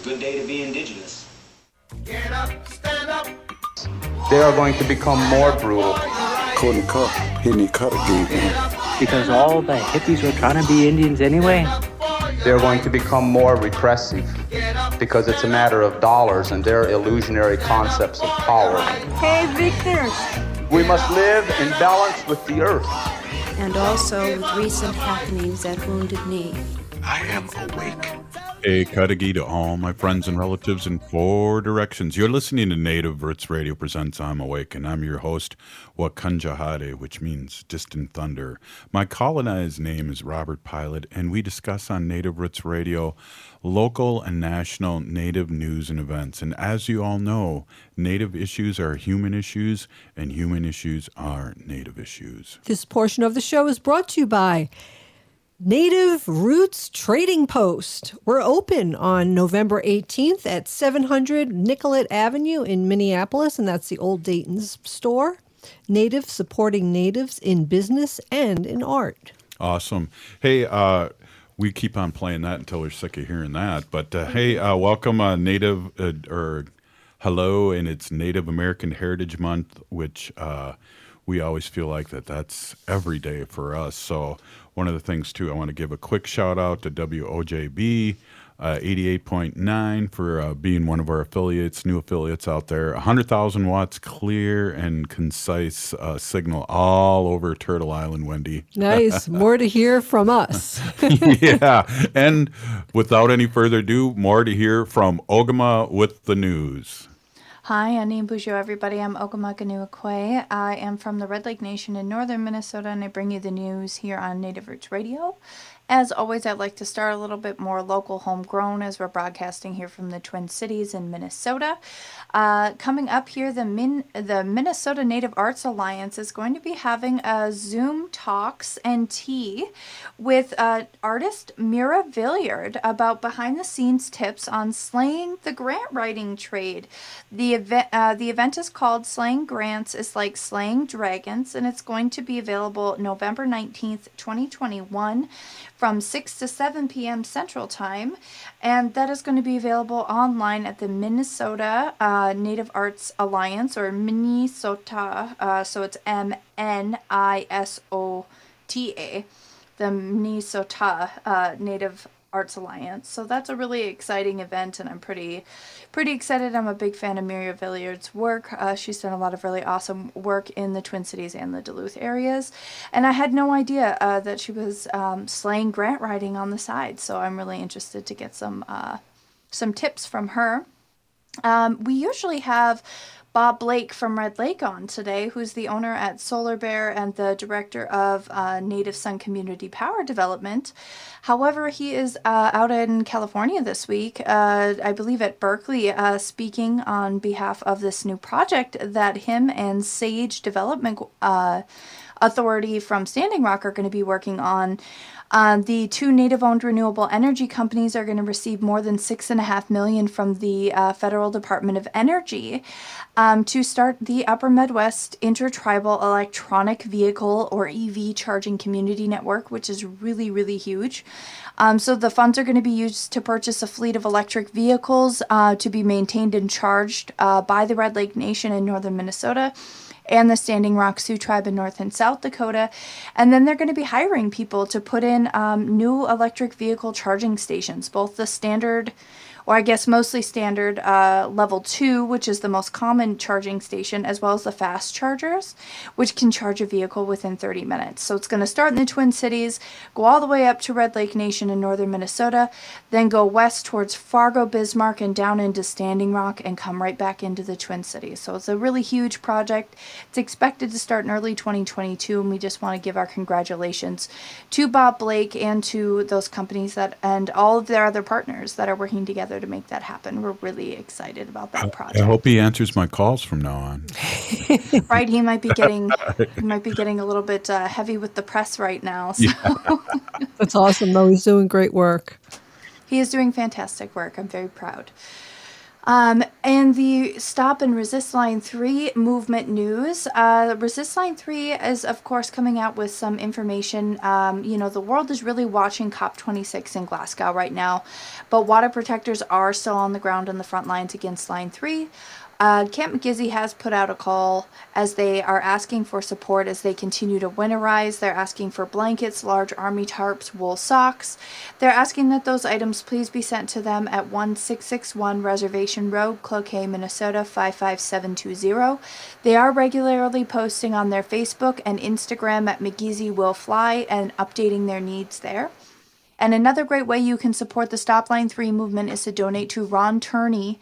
Good day to be indigenous. Get up, stand up. They are going to become more brutal. Couldn't cut, hitting cut again. Because all the hippies were trying to be Indians anyway. They're going to become more repressive because it's a matter of dollars and their illusionary concepts of power. Hey, Victor. We must live in balance with the earth. And also with recent happenings at Wounded Knee. I am awake. Hey, Kadagi to all my friends and relatives in 4 directions. You're listening to Native Roots Radio presents I'm Awake, and I'm your host, Wakunjahade, which means distant thunder. My colonized name is Robert Pilot, and we discuss on Native Roots Radio local and national Native news and events. And as you all know, Native issues are human issues, and human issues are Native issues. This portion of the show is brought to you by Native Roots Trading Post. We're open on November 18th at 700 Nicollet Avenue in Minneapolis, and that's the old Dayton's store. Native supporting natives in business and in art. Awesome. Hey, we keep on playing that until we're sick of hearing that. But hey, welcome Native, or hello, and it's Native American Heritage Month, which we always feel like that's every day for us. So one of the things, too, I want to give a quick shout-out to WOJB 88.9 for being one of our affiliates, new affiliates out there. 100,000 watts clear and concise signal all over Turtle Island, Wendy. Nice. More to hear from us. Yeah. And without any further ado, more to hear from Ogama with the news. Hi, Anim Bujo, everybody. I'm Ogama Ganuakwe. I am from the Red Lake Nation in northern Minnesota, and I bring you the news here on Native Roots Radio. As always, I'd like to start a little bit more local homegrown as we're broadcasting here from the Twin Cities in Minnesota. Coming up here, the Minnesota Native Arts Alliance is going to be having a Zoom talks and tea with artist Mira Villiard about behind-the-scenes tips on slaying the grant writing trade. The event is called Slaying Grants is Like Slaying Dragons, and it's going to be available November 19th, 2021 from 6 to 7 p.m. Central Time, and that is going to be available online at the Minnesota Native Arts Alliance, or Minnesota, so it's MNISOTA, the Minnesota Native Arts Alliance. So that's a really exciting event, and I'm pretty excited. I'm a big fan of Mira Villiard's work. She's done a lot of really awesome work in the Twin Cities and the Duluth areas, and I had no idea that she was slaying grant writing on the side. So I'm really interested to get some tips from her. We usually have Bob Blake from Red Lake on today, who's the owner at Solar Bear and the director of Native Sun Community Power Development. However, he is out in California this week, I believe at Berkeley, speaking on behalf of this new project that him and Sage Development Authority from Standing Rock are going to be working on. The 2 Native-owned renewable energy companies are going to receive more than $6.5 million from the Federal Department of Energy to start the Upper Midwest Intertribal Electronic Vehicle, or EV, charging community network, which is really, really huge. So the funds are going to be used to purchase a fleet of electric vehicles to be maintained and charged by the Red Lake Nation in northern Minnesota and the Standing Rock Sioux Tribe in North and South Dakota. And then they're going to be hiring people to put in new electric vehicle charging stations, both the standard, or I guess mostly standard, level 2, which is the most common charging station, as well as the fast chargers, which can charge a vehicle within 30 minutes. So it's going to start in the Twin Cities, go all the way up to Red Lake Nation in northern Minnesota, then go west towards Fargo, Bismarck, and down into Standing Rock, and come right back into the Twin Cities. So it's a really huge project. It's expected to start in early 2022, and we just want to give our congratulations to Bob Blake and to those companies and all of their other partners that are working together to make that happen. We're really excited about that project. I hope he answers my calls from now on. Right, he might be getting a little bit heavy with the press right now. So. Yeah. That's awesome, though. He's doing great work. He is doing fantastic work. I'm very proud. And the Stop and Resist Line 3 movement news. Resist Line 3 is, of course, coming out with some information. The world is really watching COP26 in Glasgow right now, but water protectors are still on the ground on the front lines against Line 3. Camp McGizzy has put out a call as they are asking for support as they continue to winterize. They're asking for blankets, large army tarps, wool socks. They're asking that those items please be sent to them at 1661 Reservation Road, Cloquet, Minnesota 55720. They are regularly posting on their Facebook and Instagram at McGizzy Will Fly and updating their needs there. And another great way you can support the Stop Line 3 movement is to donate to Ron Turney,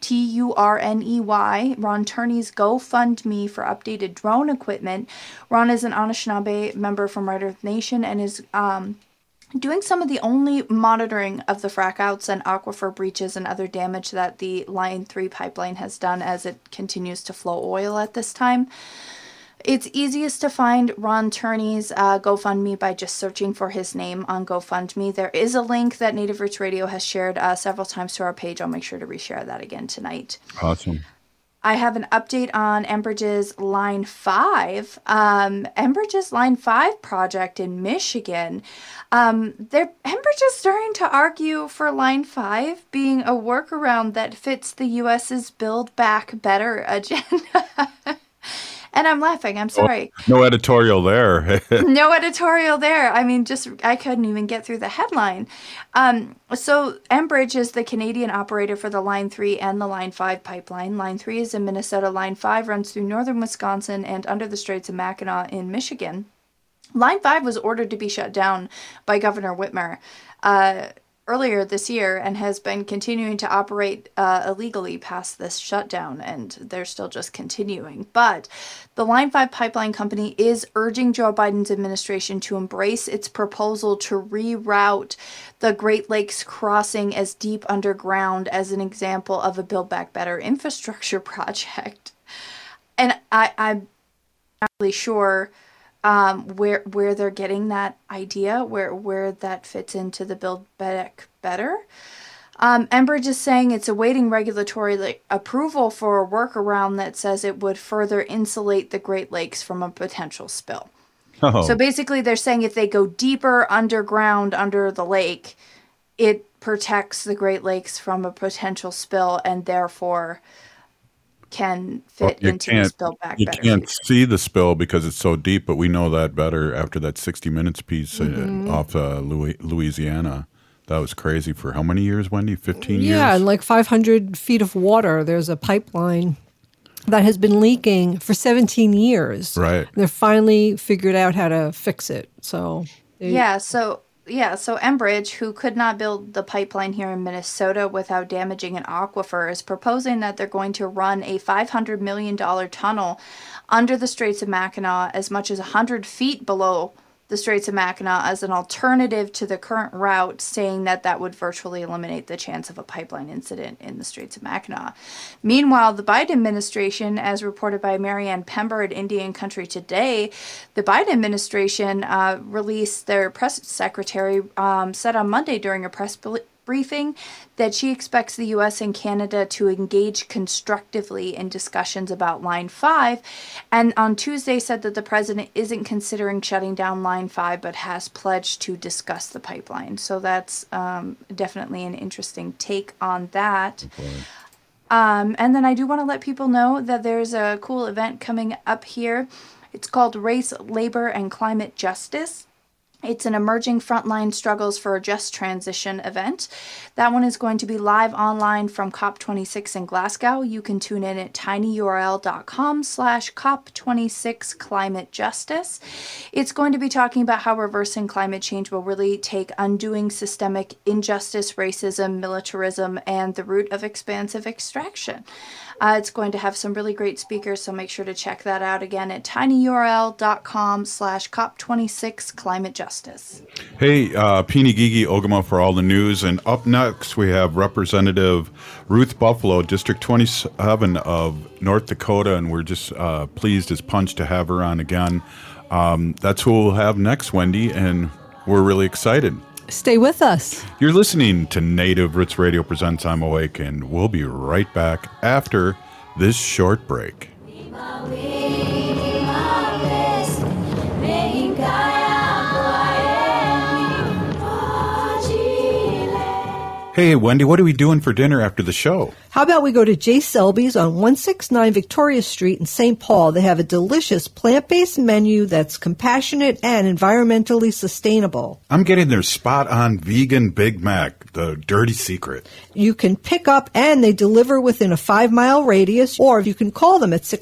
Turney, Ron Turney's GoFundMe for updated drone equipment. Ron is an Anishinaabe member from Red Earth Nation and is doing some of the only monitoring of the frackouts and aquifer breaches and other damage that the Line 3 pipeline has done as it continues to flow oil at this time. It's easiest to find Ron Turney's GoFundMe by just searching for his name on GoFundMe. There is a link that Native Roots Radio has shared several times to our page. I'll make sure to reshare that again tonight. Awesome. I have an update on Enbridge's Line 5. Enbridge's Line 5 project in Michigan. Enbridge is starting to argue for Line 5 being a workaround that fits the U.S.'s Build Back Better agenda. And I'm laughing. I'm sorry. No editorial there. No editorial there. I mean, I couldn't even get through the headline. So Enbridge is the Canadian operator for the Line 3 and the Line 5 pipeline. Line 3 is in Minnesota. Line 5 runs through northern Wisconsin and under the Straits of Mackinac in Michigan. Line 5 was ordered to be shut down by Governor Whitmer earlier this year and has been continuing to operate illegally past this shutdown, and they're still just continuing. But the Line 5 pipeline company is urging Joe Biden's administration to embrace its proposal to reroute the Great Lakes crossing as deep underground as an example of a Build Back Better infrastructure project. And I'm not really sure where they're getting that idea, where that fits into the Build Back Better. Enbridge is saying it's awaiting regulatory approval for a workaround that says it would further insulate the Great Lakes from a potential spill. Oh. So basically they're saying if they go deeper underground under the lake, it protects the Great Lakes from a potential spill and therefore can fit into the Spill Back Better. You can't see the spill because it's so deep, but we know that better after that 60 Minutes piece off Louisiana. That was crazy for how many years, Wendy? 15 years? Yeah, and like 500 feet of water. There's a pipeline that has been leaking for 17 years. Right. They're finally figured out how to fix it. So So Enbridge, who could not build the pipeline here in Minnesota without damaging an aquifer, is proposing that they're going to run a $500 million tunnel under the Straits of Mackinac as much as 100 feet below the Straits of Mackinac as an alternative to the current route, saying that would virtually eliminate the chance of a pipeline incident in the Straits of Mackinac. Meanwhile, the Biden administration, as reported by Marianne Pember at Indian Country Today, the Biden administration released their press secretary said on Monday during a press briefing that she expects the U.S. and Canada to engage constructively in discussions about Line 5, and on Tuesday said that the president isn't considering shutting down Line 5 but has pledged to discuss the pipeline. So that's definitely an interesting take on that. Okay. And then I do want to let people know that there's a cool event coming up here. It's called Race, Labor, and Climate Justice. It's an emerging frontline struggles for a just transition event. That one is going to be live online from COP26 in Glasgow. You can tune in at tinyurl.com/COP26 Climate Justice. It's going to be talking about how reversing climate change will really take undoing systemic injustice, racism, militarism, and the root of expansive extraction. It's going to have some really great speakers, so make sure to check that out again at tinyurl.com/COP26 Climate Justice. Hey, Pini Gigi Ogama for all the news. And up next, we have Representative Ruth Buffalo, District 27 of North Dakota, and we're just pleased as punch to have her on again. That's who we'll have next, Wendy, and we're really excited. Stay with us. You're listening to Native Roots Radio Presents I'm Awake, and we'll be right back after this short break. Hey, Wendy, what are we doing for dinner after the show? How about we go to J. Selby's on 169 Victoria Street in St. Paul? They have a delicious plant-based menu that's compassionate and environmentally sustainable. I'm getting their spot-on vegan Big Mac, the dirty secret. You can pick up and they deliver within a 5-mile radius, or you can call them at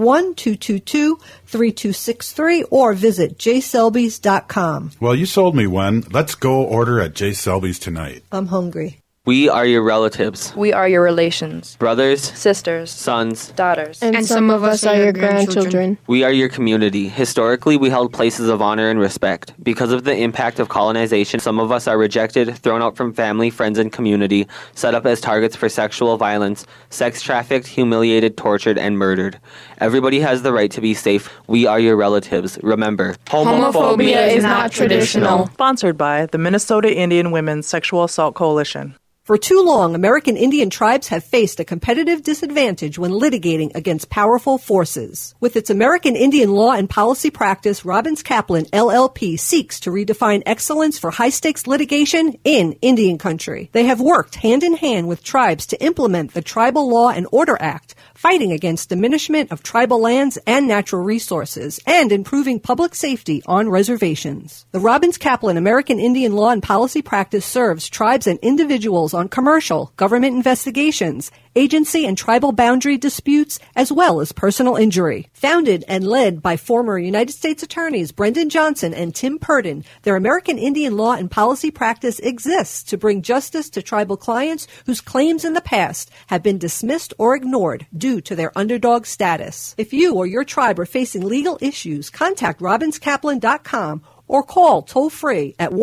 651-222-3263 or visit jselbys.com. Well, you sold me, Wen. Let's go order at J. Selby's tonight. I'm hungry. We are your relatives. We are your relations. Brothers. Sisters. Sons. Daughters. And some of us are your grandchildren. We are your community. Historically, we held places of honor and respect. Because of the impact of colonization, some of us are rejected, thrown out from family, friends, and community, set up as targets for sexual violence, sex trafficked, humiliated, tortured, and murdered. Everybody has the right to be safe. We are your relatives. Remember, homophobia is not traditional. Sponsored by the Minnesota Indian Women's Sexual Assault Coalition. For too long, American Indian tribes have faced a competitive disadvantage when litigating against powerful forces. With its American Indian law and policy practice, Robbins Kaplan, LLP, seeks to redefine excellence for high-stakes litigation in Indian country. They have worked hand-in-hand with tribes to implement the Tribal Law and Order Act, fighting against diminishment of tribal lands and natural resources, and improving public safety on reservations. The Robbins Kaplan American Indian law and policy practice serves tribes and individuals on commercial, government investigations, agency and tribal boundary disputes, as well as personal injury. Founded and led by former United States Attorneys Brendan Johnson and Tim Purdon, their American Indian law and policy practice exists to bring justice to tribal clients whose claims in the past have been dismissed or ignored due to their underdog status. If you or your tribe are facing legal issues, contact robinskaplan.com or call toll-free at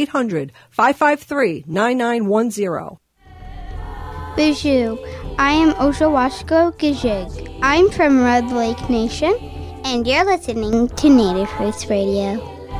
1-800-553-9910. Bijou, I am Oshawashko Gijig. I'm from Red Lake Nation, and you're listening to Native Roots Radio.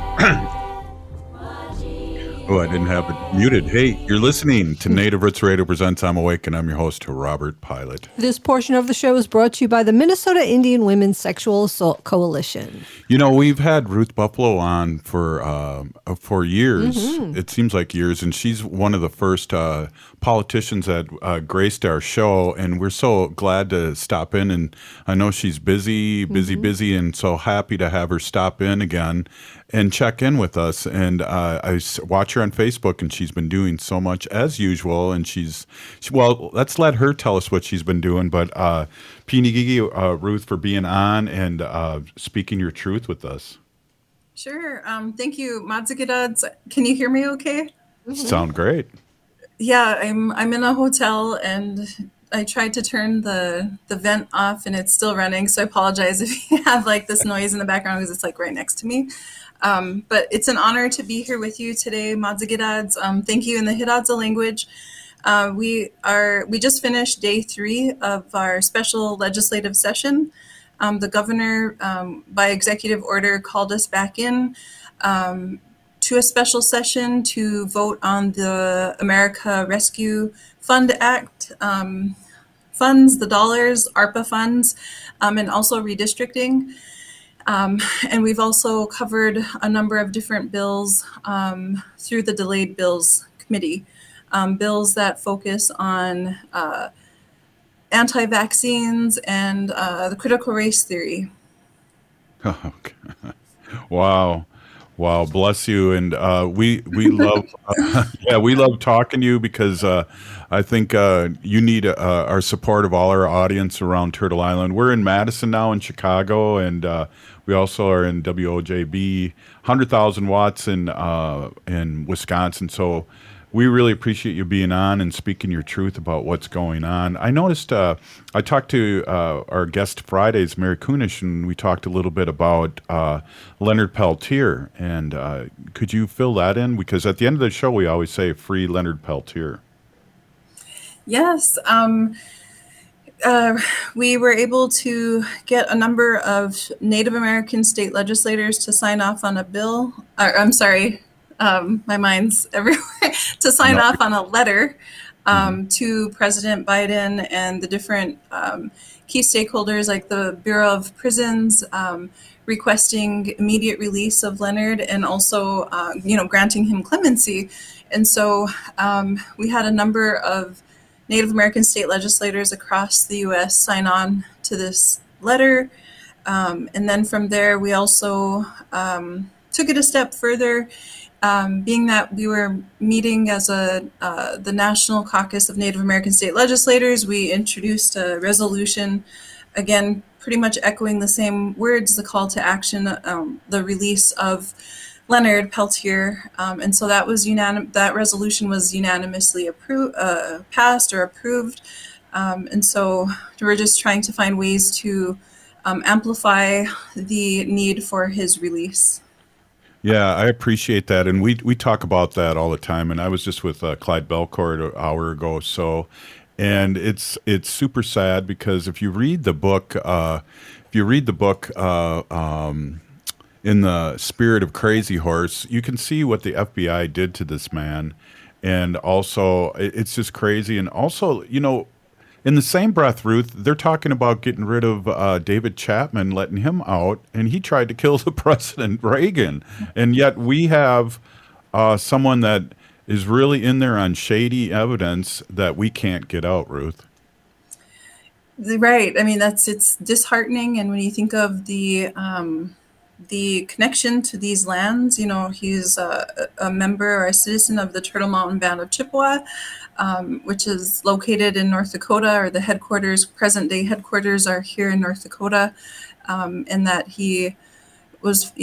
Oh, I didn't have it muted. Hey, you're listening to Native Roots Radio Presents I'm Awake, and I'm your host, Robert Pilot. This portion of the show is brought to you by the Minnesota Indian Women's Sexual Assault Coalition. You know, we've had Ruth Buffalo on for years. Mm-hmm. It seems like years, and she's one of the first politicians that graced our show, and we're so glad to stop in. And I know she's busy, and so happy to have her stop in again and check in with us. And I watch her on Facebook, and she's been doing so much as usual. And well, let's let her tell us what she's been doing. But Pinigigi, Ruth, for being on and speaking your truth with us. Sure. Thank you, Madzigidads. Can you hear me okay? Mm-hmm. Sound great. Yeah, I'm in a hotel, and I tried to turn the vent off, and it's still running. So I apologize if you have like this noise in the background because it's like right next to me. But it's an honor to be here with you today, Madzigidads. Thank you in the Hidatsa language. We just finished day 3 of our special legislative session. The governor, by executive order, called us back in to a special session to vote on the America Rescue Fund Act funds, the dollars, ARPA funds, and also redistricting. And we've also covered a number of different bills through the Delayed Bills Committee, bills that focus on anti-vaccines and the critical race theory. Okay. Wow. Bless you. And we love we love talking to you because I think you need our support of all our audience around Turtle Island. We're in Madison now in Chicago, and we also are in WOJB, 100,000 watts in Wisconsin. So we really appreciate you being on and speaking your truth about what's going on. I noticed I talked to our guest Fridays, Mary Kunish, and we talked a little bit about Leonard Peltier. And could you fill that in? Because at the end of the show, we always say free Leonard Peltier. Yes. We were able to get a number of Native American state legislators to sign off on a bill. My mind's everywhere. To sign off on a letter to President Biden and the different key stakeholders like the Bureau of Prisons, requesting immediate release of Leonard and also, granting him clemency. And so we had a number of Native American state legislators across the U.S. sign on to this letter. And then from there, we also took it a step further, being that we were meeting as the National Caucus of Native American State Legislators. We introduced a resolution, again, pretty much echoing the same words, the call to action, the release of Leonard Peltier. And so that was that resolution was unanimously passed or approved. And so we're just trying to find ways to amplify the need for his release. Yeah, I appreciate that. And we talk about that all the time. And I was just with Clyde Belcourt an hour ago or so. And it's super sad because if you read the book, In the Spirit of Crazy Horse, you can see what the FBI did to this man. And also, it's just crazy. And also, in the same breath, Ruth, they're talking about getting rid of David Chapman, letting him out, and he tried to kill the President Reagan. And yet we have someone that is really in there on shady evidence that we can't get out, Ruth. Right. I mean, it's disheartening. And when you think of the connection to these lands, he's a member or a citizen of the Turtle Mountain Band of Chippewa, which is located in North Dakota, or the present day headquarters are here in North Dakota, and that he was,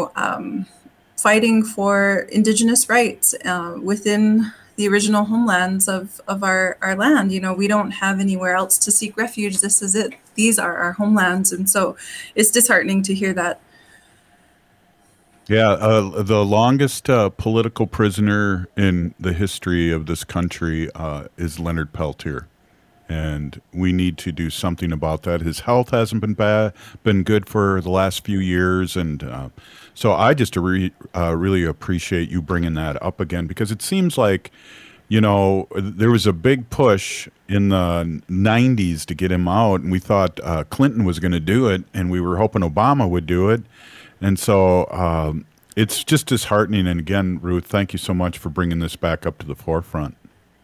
fighting for indigenous rights within the original homelands of our land. We don't have anywhere else to seek refuge. This is it. These are our homelands. And so it's disheartening to hear that. Yeah, the longest political prisoner in the history of this country is Leonard Peltier, and we need to do something about that. His health hasn't been good for the last few years, and so I just really appreciate you bringing that up again, because it seems like, there was a big push in the 90s to get him out, and we thought Clinton was going to do it, and we were hoping Obama would do it. And so it's just disheartening. And again, Ruth, thank you so much for bringing this back up to the forefront.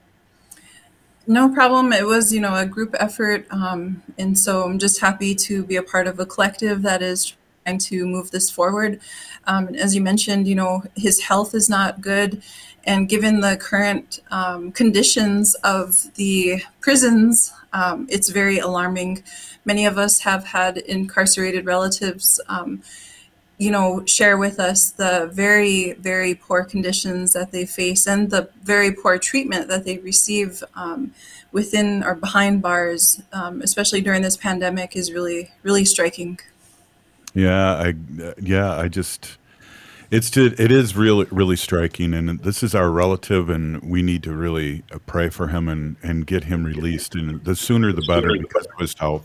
No problem. It was, a group effort. And so I'm just happy to be a part of a collective that is trying to move this forward. As you mentioned, his health is not good. And given the current conditions of the prisons, it's very alarming. Many of us have had incarcerated relatives share with us the very, very poor conditions that they face and the very poor treatment that they receive within or behind bars, especially during this pandemic, is really, really striking. Yeah, it is really, really striking. And this is our relative, and we need to really pray for him and get him released. And the sooner the better, because of his health.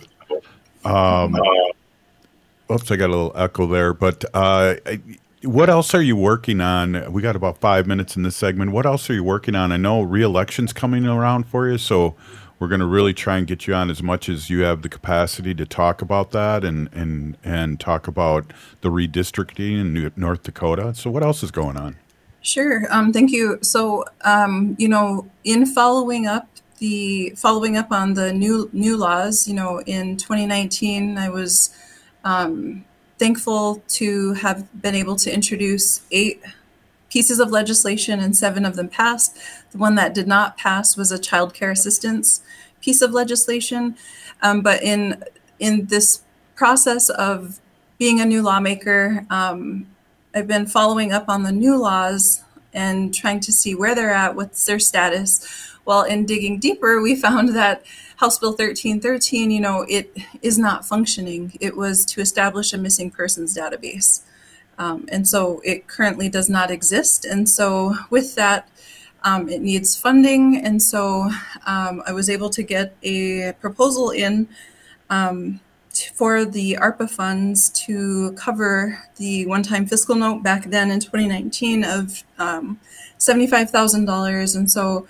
Oops, I got a little echo there. But what else are you working on? We got about 5 minutes in this segment. What else are you working on? I know re-election's coming around for you, so we're going to really try and get you on as much as you have the capacity to talk about that and talk about the redistricting in North Dakota. So what else is going on? Sure. Thank you. So, in following up on the new laws, in 2019, I was thankful to have been able to introduce 8 pieces of legislation, and 7 of them passed. The one that did not pass was a child care assistance piece of legislation. But in this process of being a new lawmaker, I've been following up on the new laws and trying to see where they're at, what's their status. Well, in digging deeper, we found that House Bill 1313, it is not functioning. It was to establish a missing persons database. And so it currently does not exist. And so with that, it needs funding. And so I was able to get a proposal in for the ARPA funds to cover the one-time fiscal note back then in 2019 of $75,000. And so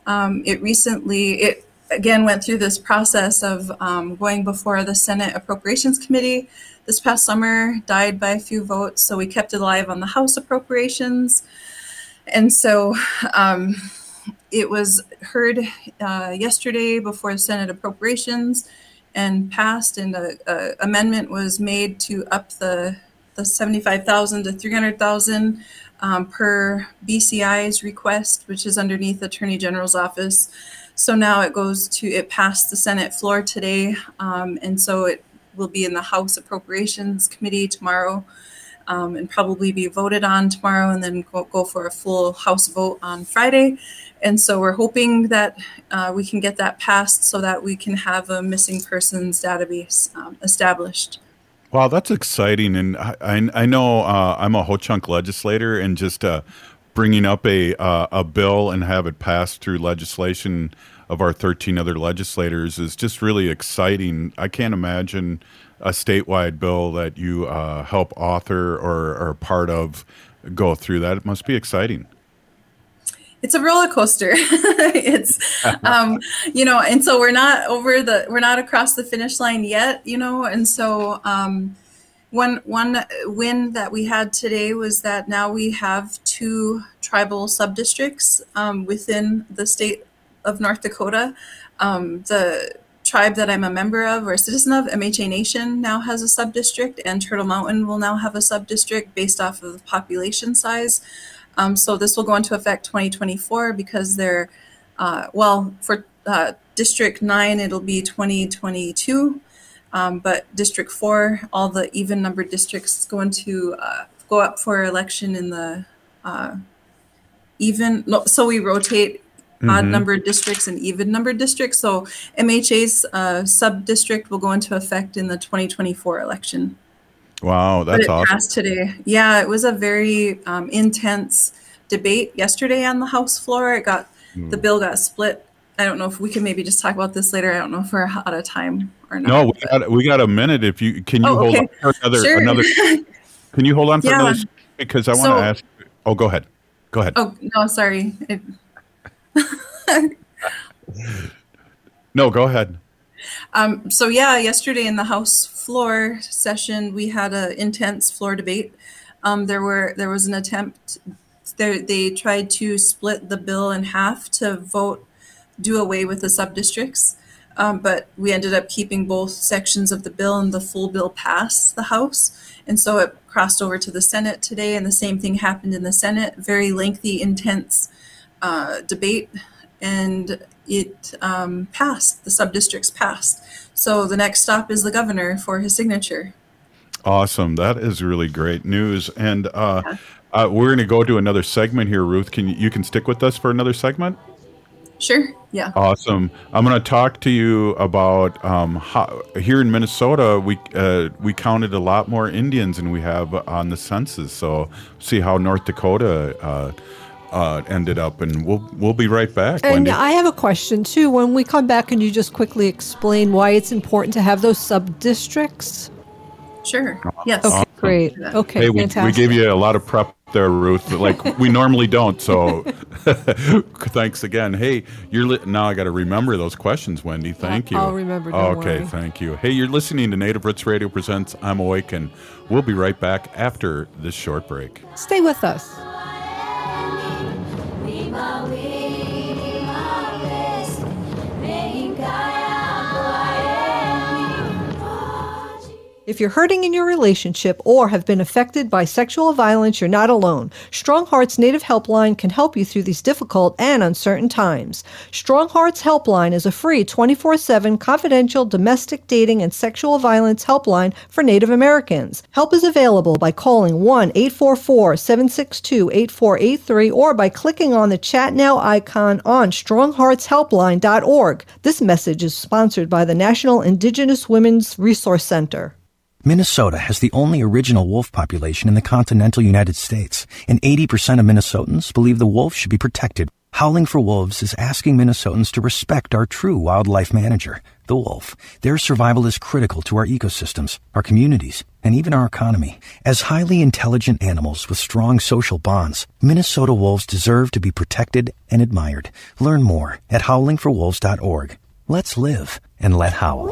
it again went through this process of going before the Senate Appropriations Committee this past summer, died by a few votes. So we kept it alive on the House Appropriations. And so it was heard yesterday before the Senate Appropriations and passed, and an amendment was made to up the $75,000 to $300,000 per BCI's request, which is underneath the Attorney General's office. So now it passed the Senate floor today, and so it will be in the House Appropriations Committee tomorrow, and probably be voted on tomorrow, and then go for a full House vote on Friday. And so we're hoping that we can get that passed so that we can have a missing persons database established. Wow, that's exciting. And I know I'm a Ho-Chunk legislator, and just bringing up a bill and have it passed through legislation of our 13 other legislators is just really exciting. I can't imagine a statewide bill that you help author or are part of go through that. It must be exciting. It's a roller coaster. It's, and so we're not across the finish line yet, and so one win that we had today was that now we have 2 tribal subdistricts within the state of North Dakota. The tribe that I'm a member of or a citizen of, MHA Nation, now has a subdistrict, and Turtle Mountain will now have a subdistrict based off of the population size. So this will go into effect 2024 because they're, for District 9, it'll be 2022. But District 4, all the even numbered districts going to go up for election in the so we rotate odd numbered districts and even numbered districts. So MHA's sub-district will go into effect in the 2024 election. Wow, that's awesome. Passed today. Yeah, it was a very intense debate yesterday on the House floor. The bill got split. I don't know if we can maybe just talk about this later. I don't know if we're out of time or not. No, we got a minute. If you hold on for another. Can you hold on for another? Because I want to ask. Oh, go ahead. Oh no, sorry. No, go ahead. Yesterday in the House floor session, we had an intense floor debate. There was an attempt. They tried to split the bill in half to do away with the subdistricts, but we ended up keeping both sections of the bill, and the full bill passed the House. And so it crossed over to the Senate today, and the same thing happened in the Senate. Very lengthy, intense debate, and it passed. The subdistricts passed. So the next stop is the governor for his signature. Awesome. That is really great news. And we're going to go to another segment here, Ruth. You can stick with us for another segment? Sure. Yeah. Awesome. I'm going to talk to you about how, here in Minnesota, we counted a lot more Indians than we have on the census. So see how North Dakota ended up, and we'll be right back. And Wendy. I have a question too. When we come back, can you just quickly explain why it's important to have those sub-districts? Sure. Yes. Okay, great. Okay, hey, fantastic. we gave you a lot of prep there, Ruth, like we normally don't. So thanks again. Hey, now I got to remember those questions, Wendy. Thank you. I'll remember. Don't okay, worry. Thank you. Hey, you're listening to Native Roots Radio presents I'm Awake, and we'll be right back after this short break. Stay with us. If you're hurting in your relationship or have been affected by sexual violence, you're not alone. Strong Hearts Native Helpline can help you through these difficult and uncertain times. Strong Hearts Helpline is a free 24/7 confidential domestic dating and sexual violence helpline for Native Americans. Help is available by calling 1-844-762-8483 or by clicking on the Chat Now icon on strongheartshelpline.org. This message is sponsored by the National Indigenous Women's Resource Center. Minnesota has the only original wolf population in the continental United States, and 80% of Minnesotans believe the wolf should be protected. Howling for Wolves is asking Minnesotans to respect our true wildlife manager, the wolf. Their survival is critical to our ecosystems, our communities, and even our economy. As highly intelligent animals with strong social bonds, Minnesota wolves deserve to be protected and admired. Learn more at howlingforwolves.org. Let's live and let howl.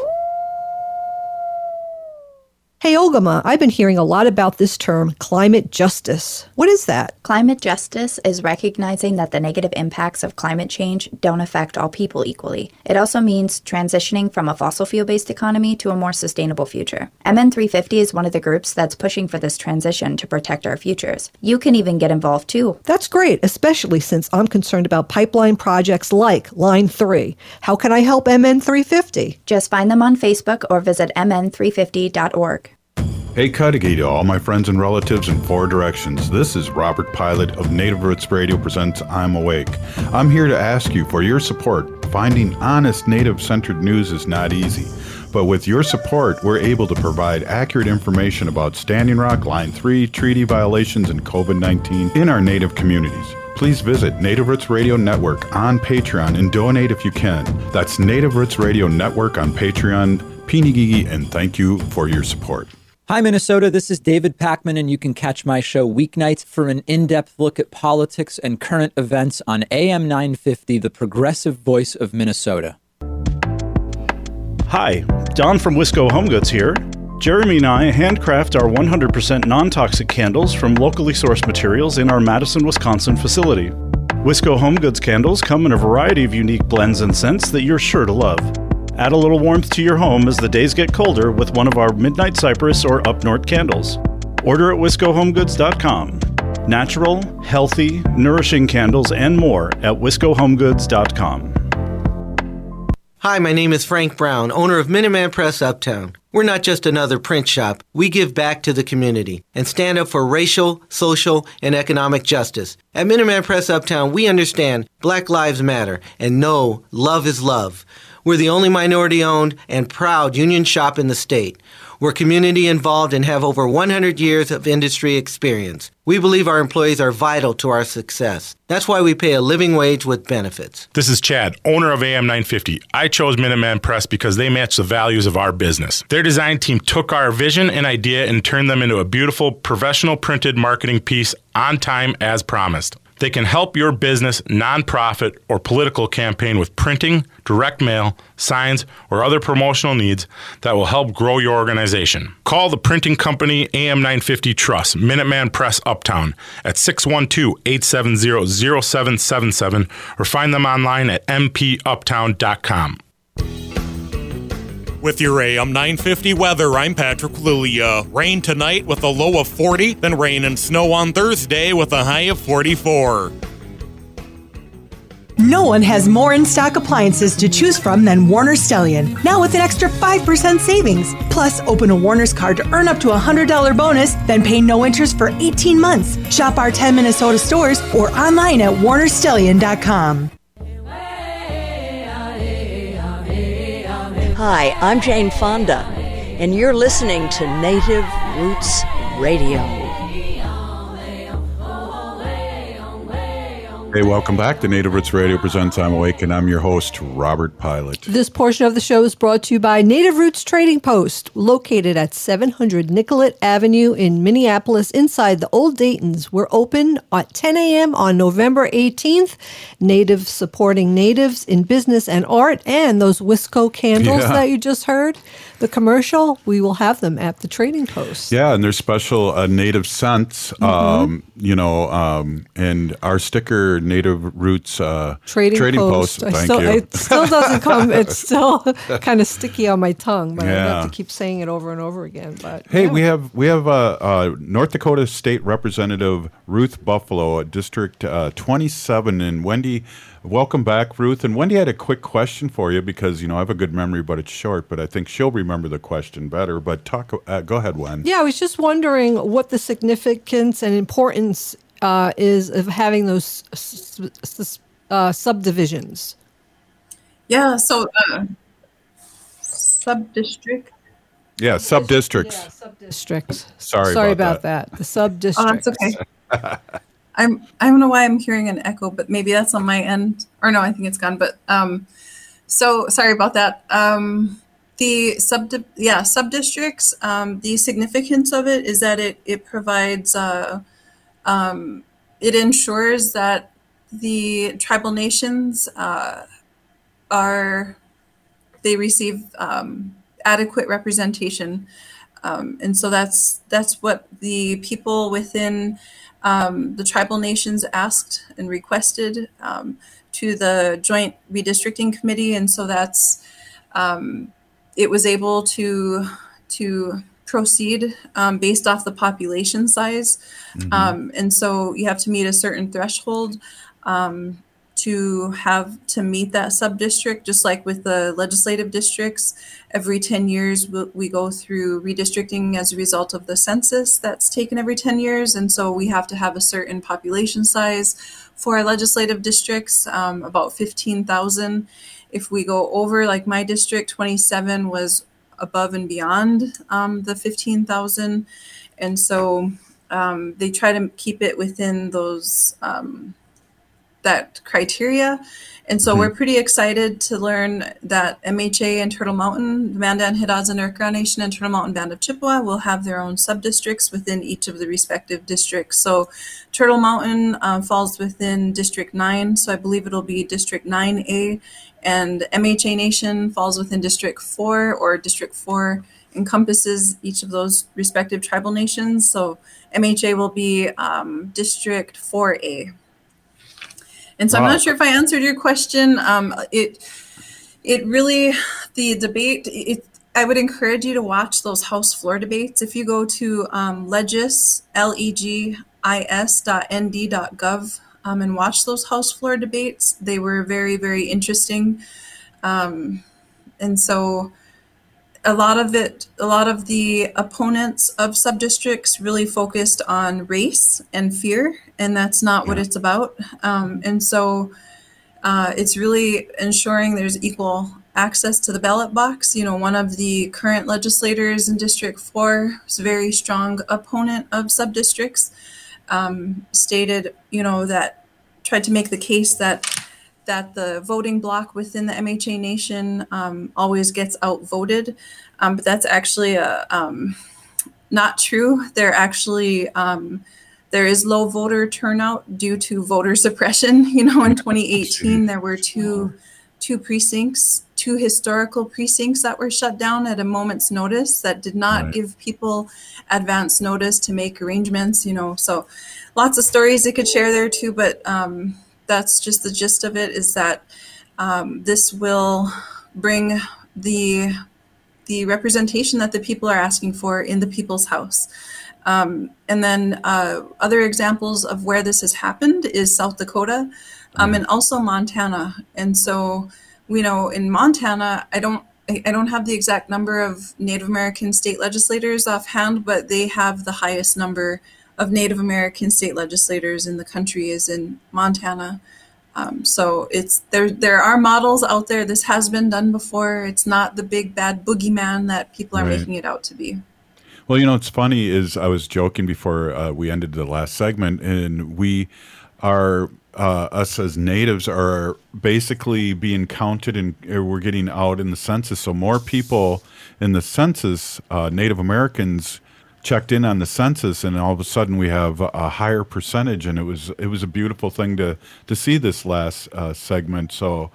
Hey, Ogama, I've been hearing a lot about this term, climate justice. What is that? Climate justice is recognizing that the negative impacts of climate change don't affect all people equally. It also means transitioning from a fossil fuel-based economy to a more sustainable future. MN350 is one of the groups that's pushing for this transition to protect our futures. You can even get involved too. That's great, especially since I'm concerned about pipeline projects like Line 3. How can I help MN350? Just find them on Facebook or visit mn350.org. Hey, Cudahy to all my friends and relatives in 4 directions. This is Robert Pilot of Native Roots Radio presents I'm Awake. I'm here to ask you for your support. Finding honest Native-centered news is not easy. But with your support, we're able to provide accurate information about Standing Rock, Line 3, treaty violations, and COVID-19 in our Native communities. Please visit Native Roots Radio Network on Patreon and donate if you can. That's Native Roots Radio Network on Patreon. Pinigigi, and thank you for your support. Hi, Minnesota. This is David Packman, and you can catch my show weeknights for an in-depth look at politics and current events on AM 950, the progressive voice of Minnesota. Hi, Don from Wisco Home Goods here. Jeremy and I handcraft our 100% non-toxic candles from locally sourced materials in our Madison, Wisconsin facility. Wisco Home Goods candles come in a variety of unique blends and scents that you're sure to love. Add a little warmth to your home as the days get colder with one of our Midnight Cypress or Up North candles. Order at WiscoHomeGoods.com. Natural, healthy, nourishing candles and more at WiscoHomeGoods.com. Hi, my name is Frank Brown, owner of Minuteman Press Uptown. We're not just another print shop. We give back to the community and stand up for racial, social, and economic justice. At Minuteman Press Uptown, we understand Black Lives Matter and know love is love. We're the only minority-owned and proud union shop in the state. We're community-involved and have over 100 years of industry experience. We believe our employees are vital to our success. That's why we pay a living wage with benefits. This is Chad, owner of AM 950. I chose Minuteman Press because they match the values of our business. Their design team took our vision and idea and turned them into a beautiful, professional printed marketing piece on time as promised. They can help your business, nonprofit, or political campaign with printing, direct mail, signs, or other promotional needs that will help grow your organization. Call the printing company AM 950 Trust, Minuteman Press Uptown, at 612-870-0777 or find them online at mpuptown.com. With your AM 950 weather, I'm Patrick Lilia. Rain tonight with a low of 40, then rain and snow on Thursday with a high of 44. No one has more in-stock appliances to choose from than Warner Stellian, now with an extra 5% savings. Plus, open a Warner's card to earn up to a $100 bonus, then pay no interest for 18 months. Shop our 10 Minnesota stores or online at warnerstellian.com. Hi, I'm Jane Fonda, and you're listening to Native Roots Radio. Hey, welcome back to Native Roots Radio presents I'm Awake, and I'm your host, Robert Pilot. This portion of the show is brought to you by Native Roots Trading Post, located at 700 Nicollet Avenue in Minneapolis, inside the Old Daytons. We're open at 10 a.m. on November 18th. Natives supporting natives in business and art, and those Wisco candles that you just heard, the commercial, we will have them at the Trading Post. Yeah, and there's special native scents, and our sticker, Native Roots Trading Post. Thank you. It still doesn't come. It's still kind of sticky on my tongue, but I have to keep saying it over and over again. But hey, we have North Dakota State Representative Ruth Buffalo at District 27, and Wendy. Welcome back, Ruth. And Wendy had a quick question for you because, I have a good memory, but it's short, but I think she'll remember the question better. But go ahead, Wen. Yeah, I was just wondering what the significance and importance is of having those subdivisions. Yeah, so sub-district. Yeah, sub-districts. Yeah, sub-districts. Sorry about that. The sub-districts. Oh, that's okay. I don't know why I'm hearing an echo, but maybe that's on my end. Or no, I think it's gone. But so sorry about that. The sub-districts, the significance of it is that it provides, it ensures that the tribal nations they receive adequate representation. And so that's what the people within the tribal nations asked and requested to the Joint Redistricting Committee. And so that's, it was able to proceed based off the population size. And so you have to meet a certain threshold to meet that sub-district, just like with the legislative districts. Every 10 years, we go through redistricting as a result of the census that's taken every 10 years. And so we have to have a certain population size for our legislative districts, about 15,000. If we go over, like my district, 27 was above and beyond the 15,000. And so they try to keep it within those that criteria. And so we're pretty excited to learn that MHA and Turtle Mountain, the Mandan, Hidatsa, Nurkra Nation, and Turtle Mountain Band of Chippewa will have their own sub-districts within each of the respective districts. So Turtle Mountain falls within District 9, so I believe it'll be District 9A, and MHA Nation falls within District 4, or District 4 encompasses each of those respective tribal nations. So MHA will be District 4A. And so I'm not sure if I answered your question. It really, the debate, I would encourage you to watch those House floor debates. If you go to legis.nd.gov and watch those House floor debates, they were very, very interesting. And so a lot of the opponents of sub-districts really focused on race and fear, and that's not what it's about. And so it's really ensuring there's equal access to the ballot box. You know, one of the current legislators in District 4 is a very strong opponent of sub-districts, stated, that tried to make the case that the voting block within the MHA Nation always gets outvoted. But that's actually not true. There is low voter turnout due to voter suppression. In 2018, there were two precincts, two historical precincts that were shut down at a moment's notice that did not give people advance notice to make arrangements, So lots of stories they could share there too, but that's just the gist of it, is that this will bring the representation that the people are asking for in the people's house. And then other examples of where this has happened is South Dakota and also Montana. And so, in Montana, I don't have the exact number of Native American state legislators offhand, but they have the highest number of Native American state legislators in the country is in Montana. So there are models out there. This has been done before. It's not the big bad boogeyman that people are making it out to be. Well, it's funny is I was joking before we ended the last segment, and we are us as natives are basically being counted, and we're getting out in the census. So more people in the census, Native Americans, checked in on the census, and all of a sudden we have a higher percentage, and it was a beautiful thing to see this last segment. So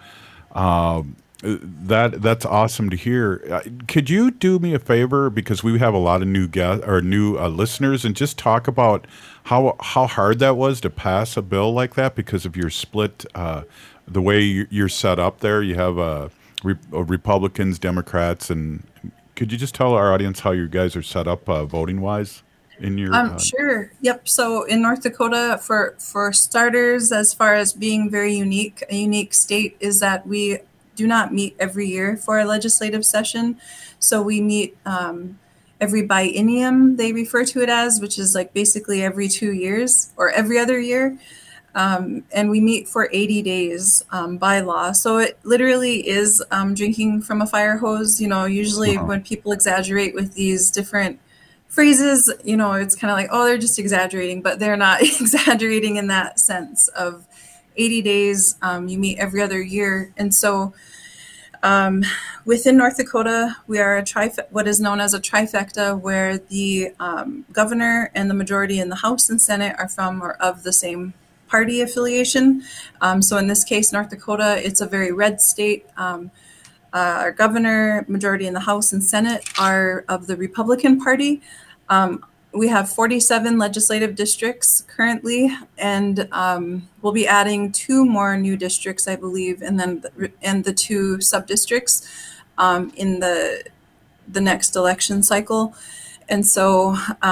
that's awesome to hear. Could you do me a favor, because we have a lot of new listeners, and just talk about how hard that was to pass a bill like that because of your split, the way you're set up there. You have Republicans, Democrats, and could you just tell our audience how you guys are set up voting-wise in your... Sure. Yep. So in North Dakota, for starters, as far as being very unique, a unique state is that we do not meet every year for a legislative session. So we meet every biennium, they refer to it as, which is like basically every 2 years or every other year. And we meet for 80 days by law. So it literally is drinking from a fire hose. Usually when people exaggerate with these different phrases, it's kind of like, oh, they're just exaggerating, but they're not exaggerating in that sense of 80 days. You meet every other year. And so within North Dakota, we are what is known as a trifecta, where the governor and the majority in the House and Senate are from or of the same party affiliation. So in this case, North Dakota, it's a very red state. Our governor, majority in the House and Senate are of the Republican Party. We have 47 legislative districts currently, and we'll be adding 2 more new districts, I believe, and then the 2 sub-districts in the next election cycle. And so,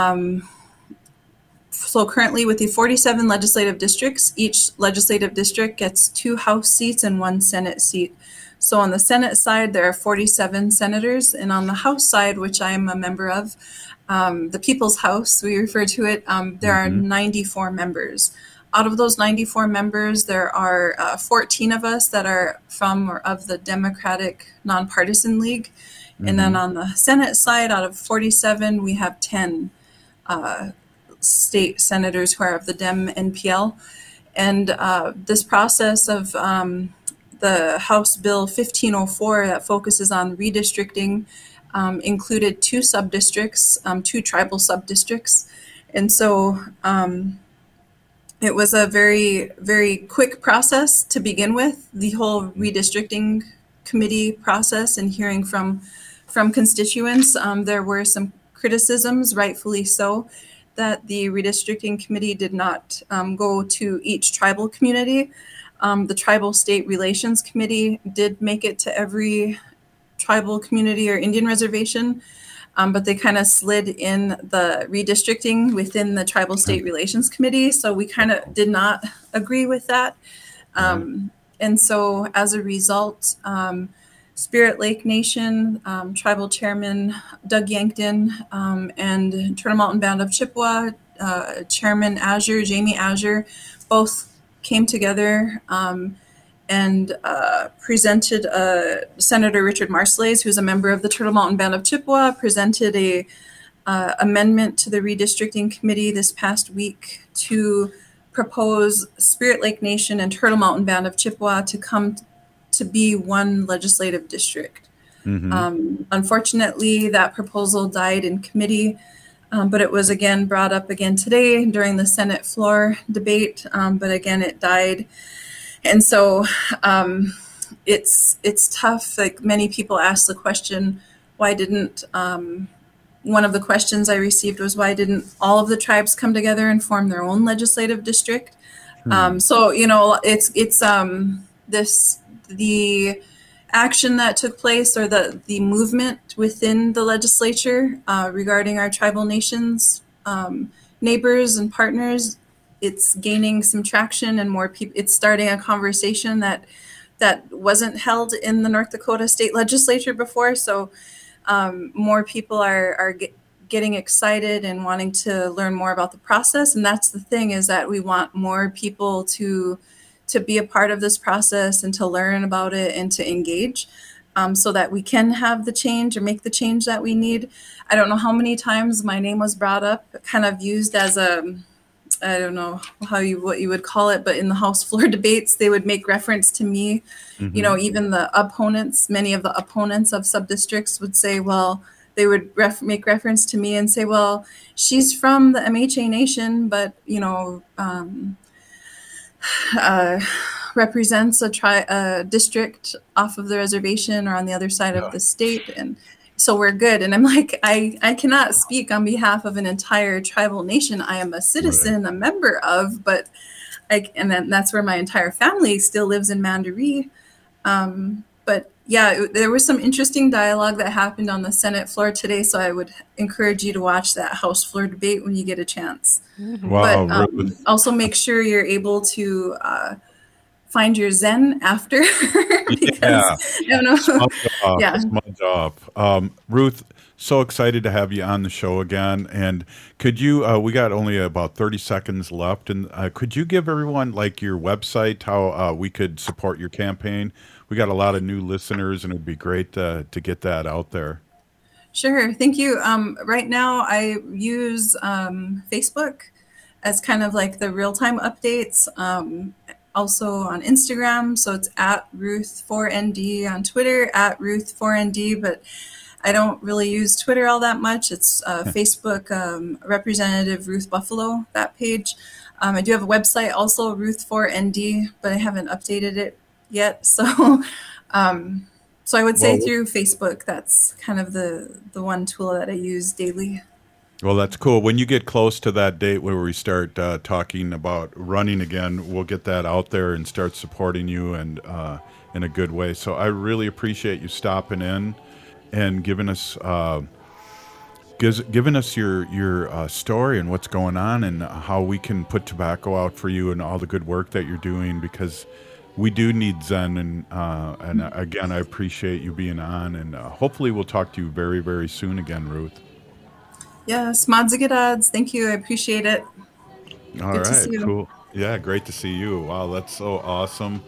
currently with the 47 legislative districts, each legislative district gets 2 House seats and 1 Senate seat. So on the Senate side, there are 47 senators, and on the House side, which I am a member of, the People's House, we refer to it, there are 94 members. Out of those 94 members, there are 14 of us that are from or of the Democratic Nonpartisan League. And then on the Senate side, out of 47, we have 10 state senators who are of the Dem NPL. And this process of the House Bill 1504 that focuses on redistricting included 2 sub-districts, 2 tribal sub-districts. And so it was a very, very quick process to begin with, the whole redistricting committee process and hearing from constituents. There were some criticisms, rightfully so, that the redistricting committee did not go to each tribal community. The Tribal State Relations Committee did make it to every tribal community or Indian reservation, but they kind of slid in the redistricting within the Tribal State Relations Committee. So we kind of did not agree with that. And so as a result, Spirit Lake Nation, Tribal Chairman Doug Yankton, and Turtle Mountain Band of Chippewa, Chairman Jamie Azure, both came together and presented Senator Richard Marcelese, who's a member of the Turtle Mountain Band of Chippewa, presented a amendment to the redistricting committee this past week to propose Spirit Lake Nation and Turtle Mountain Band of Chippewa to come to be one legislative district. Unfortunately, that proposal died in committee, but it was again brought up again today during the Senate floor debate, but again, it died. And so it's tough. Like many people ask the question, why didn't, one of the questions I received was, why didn't all of the tribes come together and form their own legislative district? So, the action that took place, or the movement within the legislature regarding our tribal nations, neighbors and partners, it's gaining some traction, and more people. It's starting a conversation that wasn't held in the North Dakota state legislature before. So more people are getting excited and wanting to learn more about the process. And that's the thing, is that we want more people to be a part of this process and to learn about it and to engage, so that we can have the change or make the change that we need. I don't know how many times my name was brought up, kind of used as I don't know what you would call it, but in the House floor debates, they would make reference to me. Even the opponents, many of the opponents of sub-districts would say, well, they would make reference to me and say, well, she's from the MHA Nation, but, represents a district off of the reservation or on the other side of the state, and so we're good. And I'm like, I cannot speak on behalf of an entire tribal nation. I am a citizen, a member of, but and then that's where my entire family still lives, in Mandaree. But yeah, there was some interesting dialogue that happened on the Senate floor today, so I would encourage you to watch that House floor debate when you get a chance. Wow. But also make sure you're able to find your Zen after. Because, Small job. Ruth, so excited to have you on the show again. And could you, we got only about 30 seconds left, and could you give everyone like your website, how we could support your campaign? We got a lot of new listeners, and it'd be great to get that out there. Sure. Thank you. Right now, I use Facebook as kind of like the real-time updates. Also on Instagram, so it's at Ruth4ND, on Twitter at Ruth4ND, but I don't really use Twitter all that much. It's Facebook, Representative Ruth Buffalo, that page. I do have a website also, Ruth4ND, but I haven't updated it yet. So so I would say through Facebook, that's kind of the one tool that I use daily. Well, that's cool. When you get close to that date where we start talking about running again, we'll get that out there and start supporting you and in a good way. So I really appreciate you stopping in and giving us your story and what's going on and how we can put tobacco out for you and all the good work that you're doing, because we do need Zen, and again, I appreciate you being on, and hopefully we'll talk to you very, very soon again, Ruth. Yes, mods. Thank you. I appreciate it. All Good to right, see you. cool. Yeah, great to see you. Wow, that's so awesome.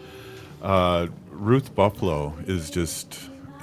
Ruth Buffalo is just,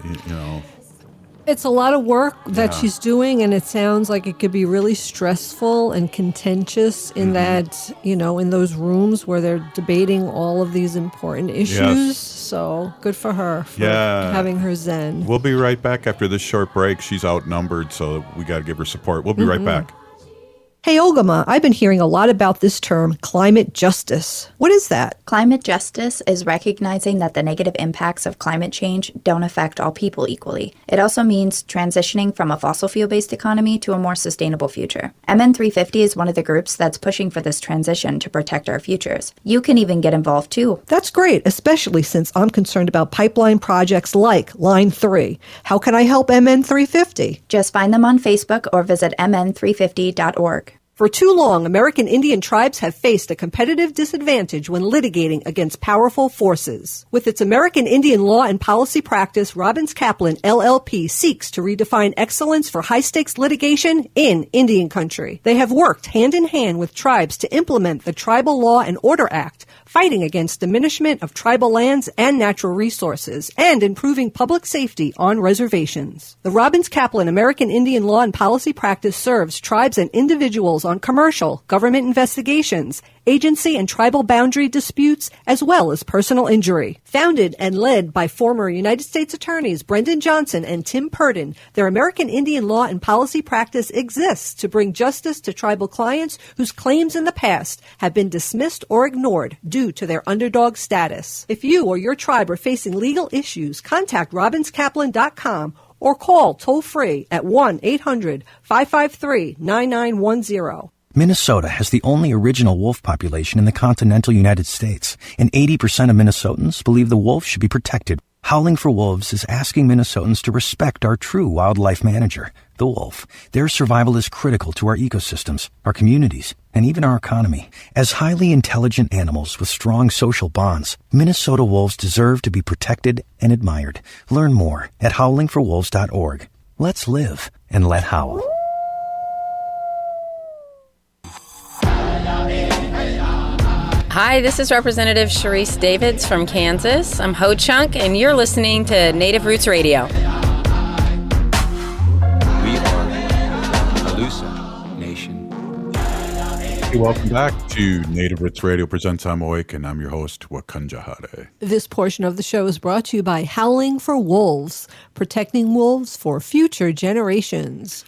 It's a lot of work that Yeah. she's doing, and it sounds like it could be really stressful and contentious in that, in those rooms where they're debating all of these important issues. Yes. So good for her for Yeah. having her zen. We'll be right back after this short break. She's outnumbered, so we got to give her support. We'll be right back. Hey, Ogama, I've been hearing a lot about this term, climate justice. What is that? Climate justice is recognizing that the negative impacts of climate change don't affect all people equally. It also means transitioning from a fossil fuel-based economy to a more sustainable future. MN350 is one of the groups that's pushing for this transition to protect our futures. You can even get involved too. That's great, especially since I'm concerned about pipeline projects like Line 3. How can I help MN350? Just find them on Facebook or visit mn350.org. For too long, American Indian tribes have faced a competitive disadvantage when litigating against powerful forces. With its American Indian law and policy practice, Robbins Kaplan, LLP, seeks to redefine excellence for high-stakes litigation in Indian country. They have worked hand-in-hand with tribes to implement the Tribal Law and Order Act, fighting against diminishment of tribal lands and natural resources, and improving public safety on reservations. The Robbins Kaplan American Indian law and policy practice serves tribes and individuals on commercial, government investigations, agency and tribal boundary disputes, as well as personal injury. Founded and led by former United States Attorneys Brendan Johnson and Tim Purdon, their American Indian law and policy practice exists to bring justice to tribal clients whose claims in the past have been dismissed or ignored due to their underdog status. If you or your tribe are facing legal issues, contact robinskaplan.com or call toll-free at 1-800-553-9910. Minnesota has the only original wolf population in the continental United States, and 80% of Minnesotans believe the wolf should be protected. Howling for Wolves is asking Minnesotans to respect our true wildlife manager, the wolf. Their survival is critical to our ecosystems, our communities, and even our economy. As highly intelligent animals with strong social bonds, Minnesota wolves deserve to be protected and admired. Learn more at howlingforwolves.org. Let's live and let howl. Hi, this is Representative Sharice Davids from Kansas. I'm Ho Chunk, and you're listening to Native Roots Radio. We are Alusa Nation. Hey, welcome back to Native Roots Radio presents I'm Awake, and I'm your host, Wakanja Hade. This portion of the show is brought to you by Howling for Wolves, protecting wolves for future generations.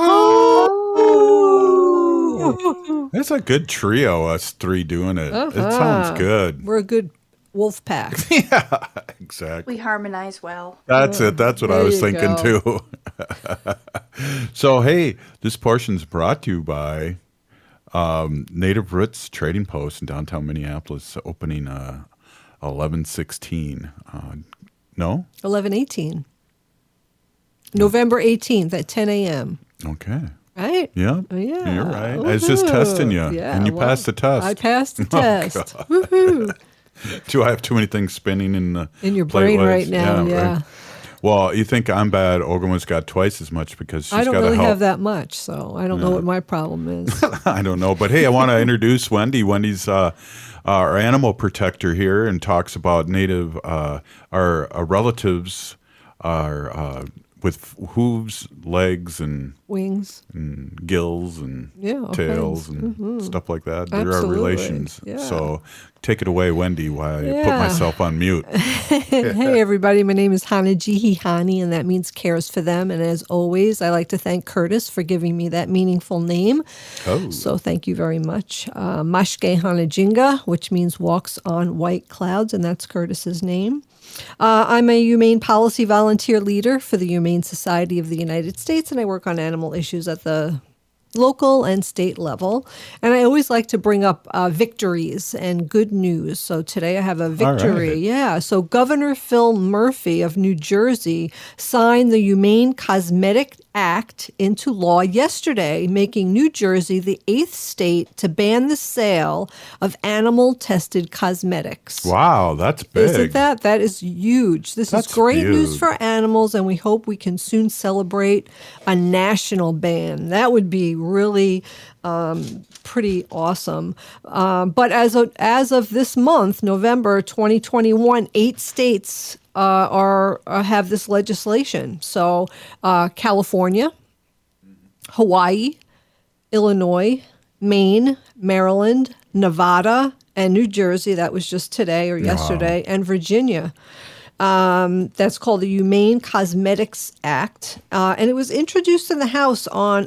It's a good trio, us three doing it. It sounds good. We're a good wolf pack. Yeah, exactly. We harmonize well. That's it. That's what I was thinking too. So, hey, this portion's brought to you by Native Roots Trading Post in downtown Minneapolis, opening 11/16. No? 11/18. November 18th at 10 a.m. Okay. Right? Yeah. Yeah. You're right. I was just testing you. Yeah, and you passed the test. I passed the Oh, test. God. Woohoo. Do I have too many things spinning in your brain right now? Yeah. Right. Well, you think I'm bad. Ogama's got twice as much because she's got I don't to really help. have that much, so I don't know what my problem is. I don't know. But hey, I want to introduce Wendy. Wendy's our animal protector here and talks about native, our relatives are with hooves, legs, and wings, and gills, and all tails, kinds. and stuff like that. There are Absolutely. relations. Yeah. So take it away, Wendy, while I put Yeah. myself on mute. Hey, everybody. My name is Hana Jihihani, and that means cares for them. And as always, I like to thank Curtis for giving me that meaningful name. Oh. So thank you very much. Mashke Hana Jinga, which means walks on white clouds, and that's Curtis's name. I'm a humane policy volunteer leader for the Humane Society of the United States, and I work on animal issues at the local and state level. And I always like to bring up victories and good news. So today I have a victory. right. Yeah. So Governor Phil Murphy of New Jersey signed the Humane Cosmetic Act into law yesterday, making New Jersey the 8th state to ban the sale of animal-tested cosmetics. Wow, that's big. Isn't that? That is huge. This That's is great news huge. for animals, and we hope we can soon celebrate a national ban. That would be really pretty awesome. But as of this month, November 2021, 8 states have this legislation. So California, Hawaii, Illinois, Maine, Maryland, Nevada, and New Jersey. That was just today or yesterday, and Virginia. That's called the Humane Cosmetics Act. And it was introduced in the House on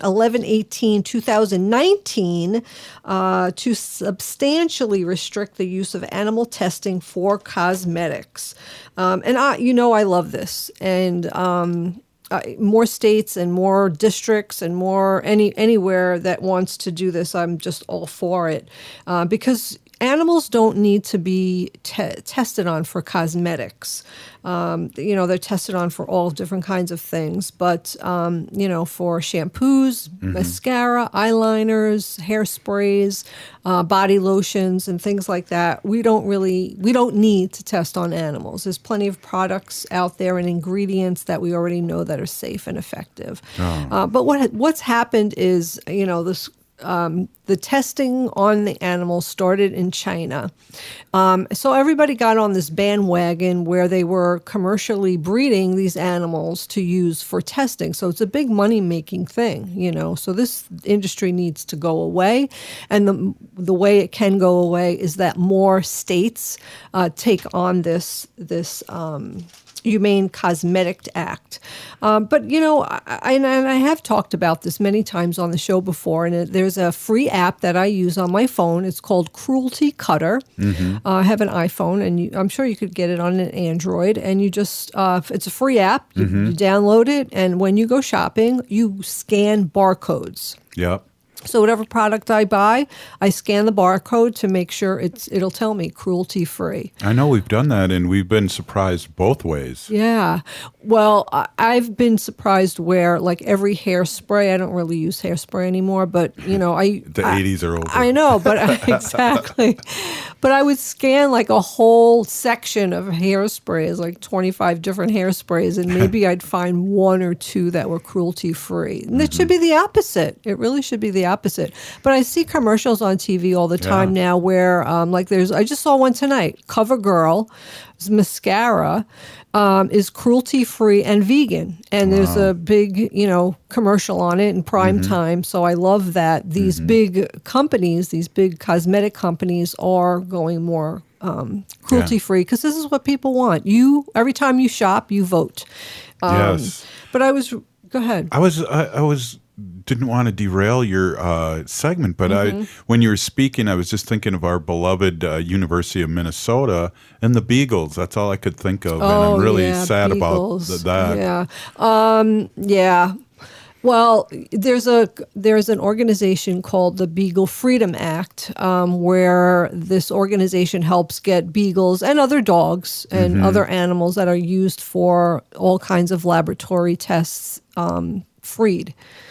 11/18/2019 to substantially restrict the use of animal testing for cosmetics. And I love this. And more states and more districts and more anywhere that wants to do this, I'm just all for it. Because animals don't need to be tested on for cosmetics. They're tested on for all different kinds of things. But, for shampoos, mascara, eyeliners, hairsprays, body lotions, and things like that, we don't need to test on animals. There's plenty of products out there and ingredients that we already know that are safe and effective. But what's happened is, the testing on the animals started in China. So everybody got on this bandwagon where they were commercially breeding these animals to use for testing. So it's a big money-making thing, So this industry needs to go away. And the way it can go away is that more states take on this Humane Cosmetic Act. But, I have talked about this many times on the show before, and there's a free app that I use on my phone. It's called Cruelty Cutter. I have an iPhone, and I'm sure you could get it on an Android, and you just, it's a free app. You download it, and when you go shopping, you scan barcodes. Yep. So whatever product I buy, I scan the barcode to make sure it'll tell me cruelty-free. I know we've done that, and we've been surprised both ways. Yeah. Well, I've been surprised where, like, every hairspray, I don't really use hairspray anymore, but, The 80s are over. I know, but exactly. But I would scan, like, a whole section of hairsprays, like 25 different hairsprays, and maybe I'd find one or two that were cruelty-free. And it should be the opposite. It really should be the opposite. But I see commercials on TV all the time now where, I just saw one tonight, CoverGirl's mascara is cruelty-free and vegan. And there's a big, commercial on it in prime time. So I love that these big companies, these big cosmetic companies are going more cruelty-free because this is what people want. Every time you shop, you vote. Yes. But go ahead. I was didn't want to derail your segment, but when you were speaking, I was just thinking of our beloved University of Minnesota and the Beagles. That's all I could think of, and I'm really sad Beagles. about that. Yeah. Well, there's an organization called the Beagle Freedom Act, where this organization helps get beagles and other dogs and other animals that are used for all kinds of laboratory tests freed.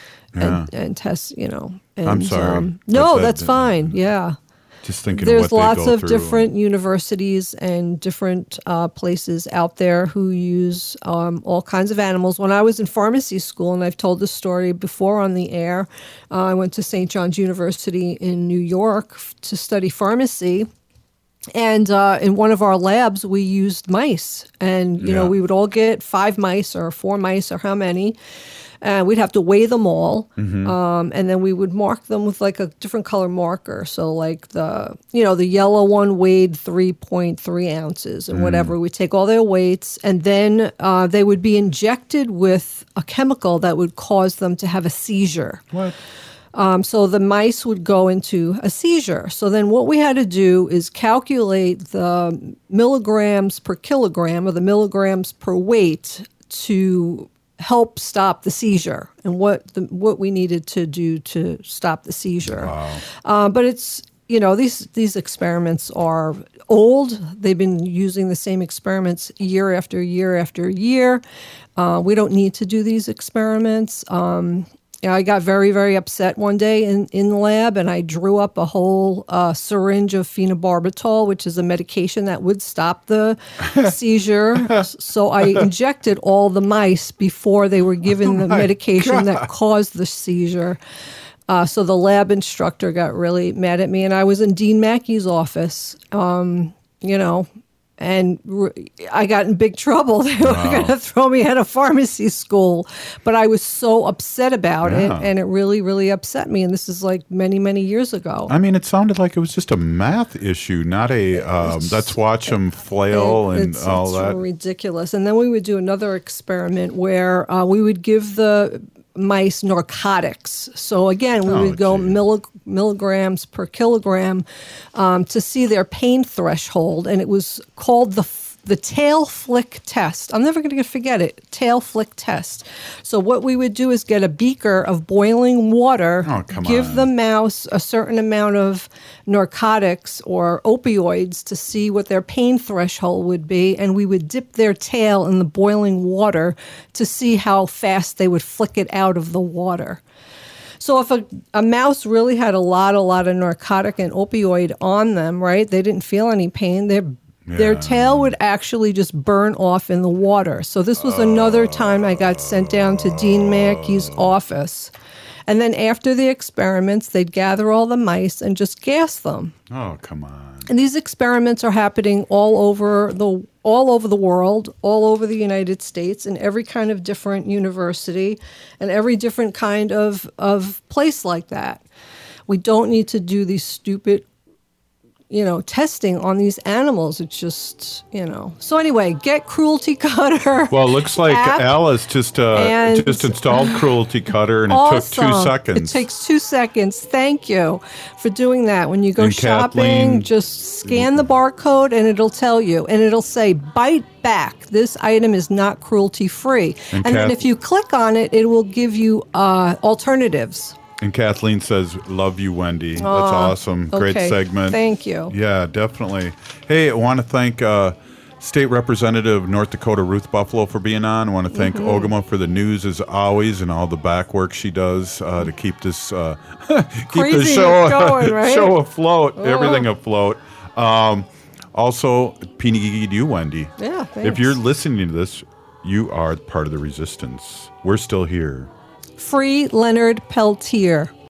And tests, And, I'm sorry. No, that's fine. Yeah. Just thinking There's of what lots they go of through. different universities and different places out there who use all kinds of animals. When I was in pharmacy school, and I've told this story before on the air, I went to St. John's University in New York to study pharmacy. And in one of our labs, we used mice. And, you know, we would all get 5 mice or 4 mice or how many. We'd have to weigh them all. And then we would mark them with like a different color marker. So like the yellow one weighed 3.3 ounces and whatever. We'd take all their weights, and then they would be injected with a chemical that would cause them to have a seizure. What? So the mice would go into a seizure. So then what we had to do is calculate the milligrams per kilogram or the milligrams per weight to help stop the seizure and what we needed to do to stop the seizure. Wow. But it's, these experiments are old. They've been using the same experiments year after year after year. We don't need to do these experiments. I got very, very upset one day in the lab, and I drew up a whole syringe of phenobarbital, which is a medication that would stop the seizure. So I injected all the mice before they were given the medication that caused the seizure. So the lab instructor got really mad at me, and I was in Dean Mackey's office, and I got in big trouble. They were going to throw me out of pharmacy school. But I was so upset about it, and it really, really upset me. And this is like many, many years ago. I mean, it sounded like it was just a math issue, not a let's watch them flail and all that. It's ridiculous. And then we would do another experiment where we would give the mice narcotics. So again, we would go milligrams per kilogram to see their pain threshold, and it was called the tail flick test. I'm never going to forget it. Tail flick test. So what we would do is get a beaker of boiling water, give the mouse a certain amount of narcotics or opioids to see what their pain threshold would be, and we would dip their tail in the boiling water to see how fast they would flick it out of the water. So if a mouse really had a lot of narcotic and opioid on them, right, they didn't feel any pain, their tail would actually just burn off in the water. So this was another time I got sent down to Dean Mackey's office. And then after the experiments, they'd gather all the mice and just gas them. Oh, come on. And these experiments are happening all over the world, all over the United States, in every kind of different university and every different kind of place like that. We don't need to do these stupid testing on these animals. It's just, So anyway, get Cruelty Cutter. Well, it looks like app, Alice just installed Cruelty Cutter, and it took 2 seconds. It takes 2 seconds. Thank you for doing that. When you go shopping, Kathleen, just scan the barcode, and it'll tell you. And it'll say, bite back. This item is not cruelty-free. And then if you click on it, it will give you alternatives. And Kathleen says, love you, Wendy. That's awesome. Great segment. Thank you. Yeah, definitely. Hey, I want to thank State Representative North Dakota Ruth Buffalo for being on. I want to thank Ogama for the news as always and all the back work she does to keep this show going, right? show afloat, everything afloat. Also, Pinigi to you, Wendy. Yeah, thanks. If you're listening to this, you are part of the resistance. We're still here. Free Leonard Peltier.